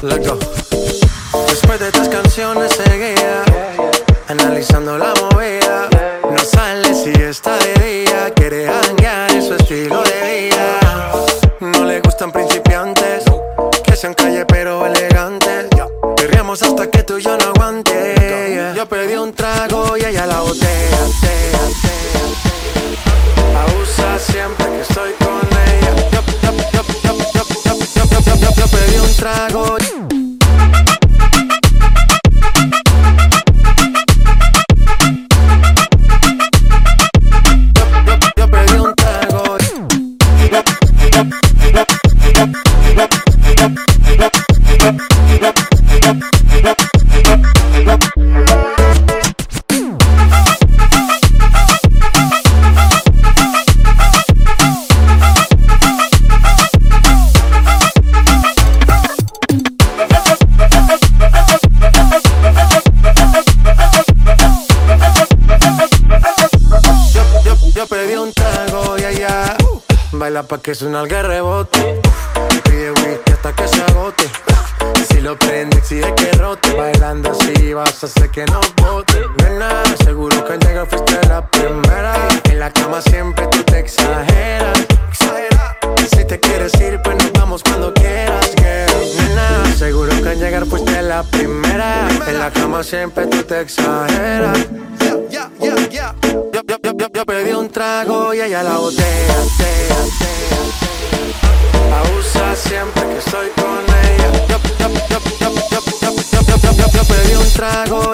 Let's go. Después de estas canciones seguía analizando la movida. No sale si está de día, quiere hanguear en su estilo de vida. No le gustan principiantes, que sean calle pero elegantes. Perreamos hasta que tú y yo no aguante. Yo pedí un trago y ella la botella. Abusa siempre que estoy con ella. Yo pedí un trago. Yo pedí un trago y allá baila pa' que suena el rebote. Pide whisky hasta que se agote. Si lo prende exige que rote. Bailando así vas a hacer que no bote. Nena, seguro que al llegar fuiste la primera. En la cama siempre tú te exageras. Si te quieres ir pues nos vamos cuando quieras, girl. Nena, seguro que al llegar fuiste la primera. En la cama siempre tú te exageras. Yo pedí un trago y ella la botella. Abusa siempre que estoy con ella. Yo pedí un trago